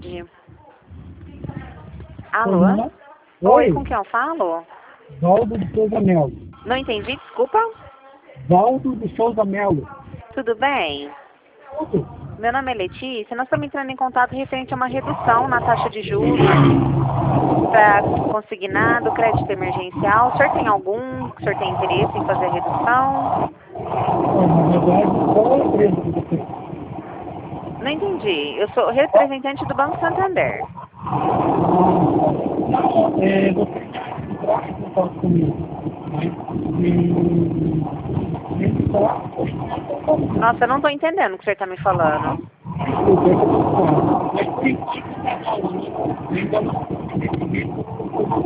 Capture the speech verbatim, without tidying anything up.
tarde. Alô? Oi, Oi, com quem eu falo? Valdo de Souza Melo. Não entendi, desculpa. Valdo de Souza Melo. Tudo bem? Tudo. Meu nome é Letícia. Nós estamos entrando em contato referente a uma redução na taxa de juros para consignado, crédito emergencial. O senhor tem algum? O senhor tem interesse em fazer a redução? Na verdade, qual é a empresa que você tem? Não entendi. Eu sou representante do Banco Santander. Não, é, você entrar em contato comigo. Né? E, e falar, Nossa, eu não estou entendendo o que o senhor está me falando. desculpa, eu estou falando. Mas tem que ainda não